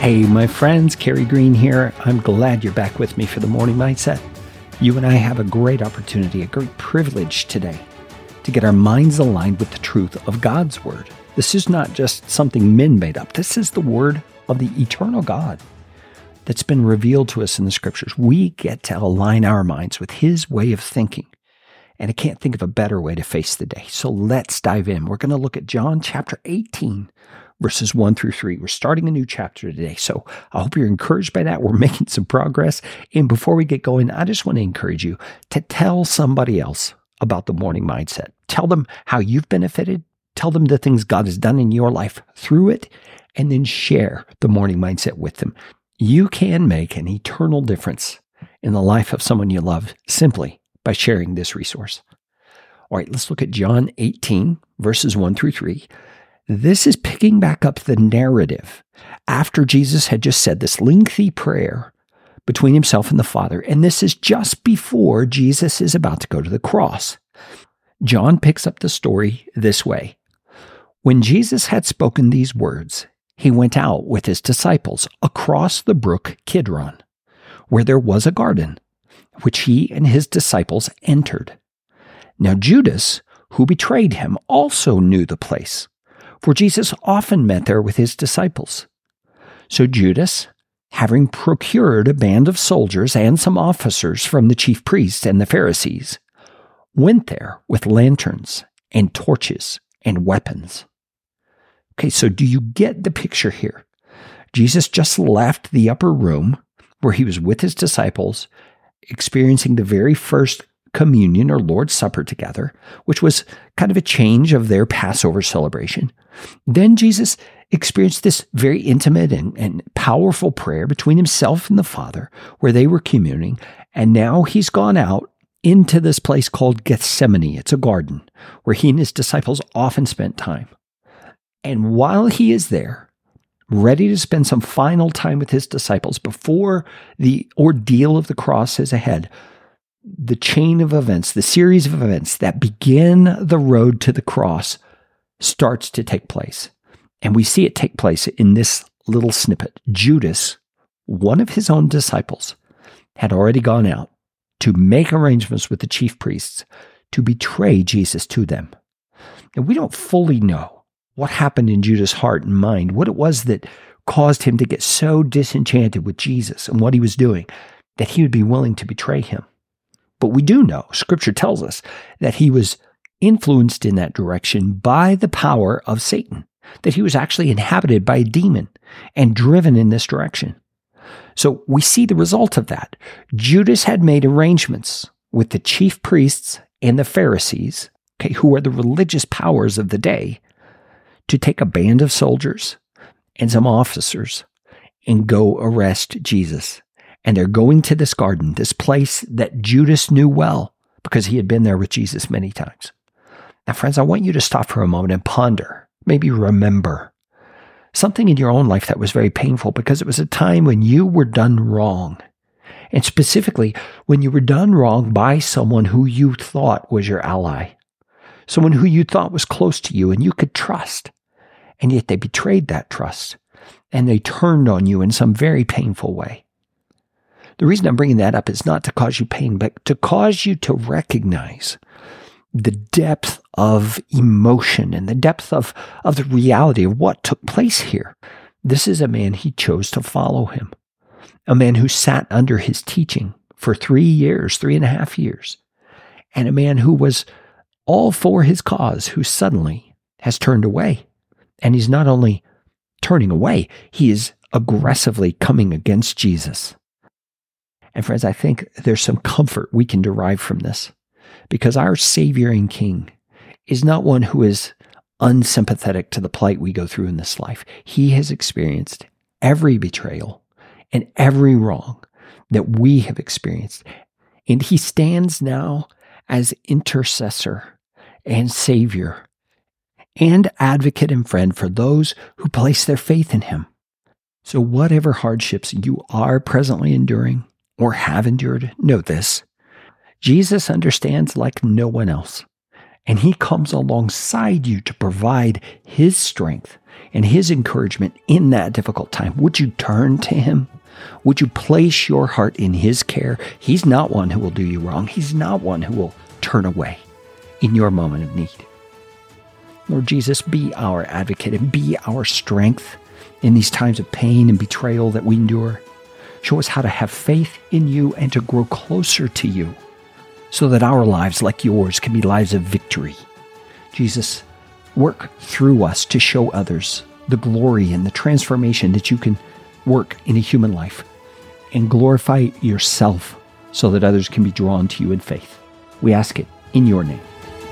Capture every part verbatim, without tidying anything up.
Hey, my friends, Kerry Green here. I'm glad you're back with me for the Morning Mindset. You and I have a great opportunity, a great privilege today to get our minds aligned with the truth of God's Word. This is not just something men made up. This is the Word of the eternal God that's been revealed to us in the Scriptures. We get to align our minds with His way of thinking. And I can't think of a better way to face the day. So let's dive in. We're going to look at John chapter eighteen, verses one through three. We're starting a new chapter today. So I hope you're encouraged by that. We're making some progress. And before we get going, I just want to encourage you to tell somebody else about the Morning Mindset. Tell them how you've benefited. Tell them the things God has done in your life through it, and then share the Morning Mindset with them. You can make an eternal difference in the life of someone you love simply by sharing this resource. All right, let's look at John eighteen, verses one through three. This is picking back up the narrative after Jesus had just said this lengthy prayer between himself and the Father, and this is just before Jesus is about to go to the cross. John picks up the story this way. When Jesus had spoken these words, he went out with his disciples across the brook Kidron, where there was a garden, which he and his disciples entered. Now Judas, who betrayed him, also knew the place, for Jesus often met there with his disciples. So Judas, having procured a band of soldiers and some officers from the chief priests and the Pharisees, went there with lanterns and torches and weapons. Okay, so do you get the picture here? Jesus just left the upper room where he was with his disciples, experiencing the very first communion or Lord's Supper together, which was kind of a change of their Passover celebration. Then Jesus experienced this very intimate and, and powerful prayer between himself and the Father, where they were communing. And now he's gone out into this place called Gethsemane. It's a garden where he and his disciples often spent time. And while he is there, ready to spend some final time with his disciples before the ordeal of the cross is ahead, the chain of events, the series of events that begin the road to the cross starts to take place. And we see it take place in this little snippet. Judas, one of his own disciples, had already gone out to make arrangements with the chief priests to betray Jesus to them. And we don't fully know what happened in Judas' heart and mind, what it was that caused him to get so disenchanted with Jesus and what he was doing, that he would be willing to betray him. But we do know, Scripture tells us, that he was influenced in that direction by the power of Satan, that he was actually inhabited by a demon and driven in this direction. So we see the result of that. Judas had made arrangements with the chief priests and the Pharisees, okay, who were the religious powers of the day, to take a band of soldiers and some officers and go arrest Jesus. And they're going to this garden, this place that Judas knew well because he had been there with Jesus many times. Now, friends, I want you to stop for a moment and ponder, maybe remember something in your own life that was very painful because it was a time when you were done wrong. And specifically, when you were done wrong by someone who you thought was your ally, someone who you thought was close to you and you could trust. And yet they betrayed that trust and they turned on you in some very painful way. The reason I'm bringing that up is not to cause you pain, but to cause you to recognize the depth of emotion and the depth of, of the reality of what took place here. This is a man he chose to follow him, a man who sat under his teaching for three years, three and a half years, and a man who was all for his cause, who suddenly has turned away. And he's not only turning away, he is aggressively coming against Jesus. And friends, I think there's some comfort we can derive from this, because our Savior and King is not one who is unsympathetic to the plight we go through in this life. He has experienced every betrayal and every wrong that we have experienced. And he stands now as intercessor and Savior and advocate and friend for those who place their faith in him. So whatever hardships you are presently enduring or have endured, know this: Jesus understands like no one else, and he comes alongside you to provide his strength, and his encouragement in that difficult time. Would you turn to him? Would you place your heart in his care? He's not one who will do you wrong. He's not one who will turn away in your moment of need. Lord Jesus, be our advocate and be our strength in these times of pain and betrayal that we endure. Show us how to have faith in you and to grow closer to you so that our lives, like yours, can be lives of victory. Jesus, work through us to show others the glory and the transformation that you can work in a human life, and glorify yourself so that others can be drawn to you in faith. We ask it in your name.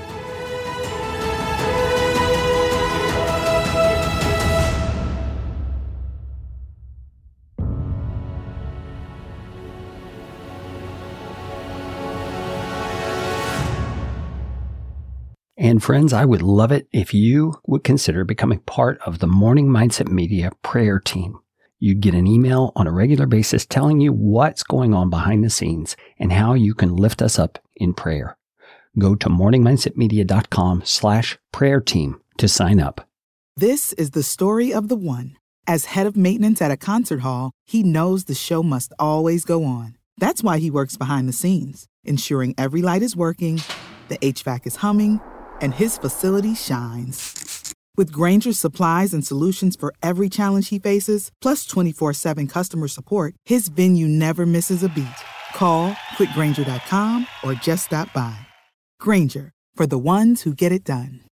And friends, I would love it if you would consider becoming part of the Morning Mindset Media prayer team. You'd get an email on a regular basis telling you what's going on behind the scenes and how you can lift us up in prayer. Go to morningmindsetmedia.com slash prayer team to sign up. This is the story of the one. As head of maintenance at a concert hall, he knows the show must always go on. That's why he works behind the scenes, ensuring every light is working, the H V A C is humming, and his facility shines. With Grainger's supplies and solutions for every challenge he faces, plus twenty-four seven customer support, his venue never misses a beat. Call quick grainger dot com or just stop by. Grainger, for the ones who get it done.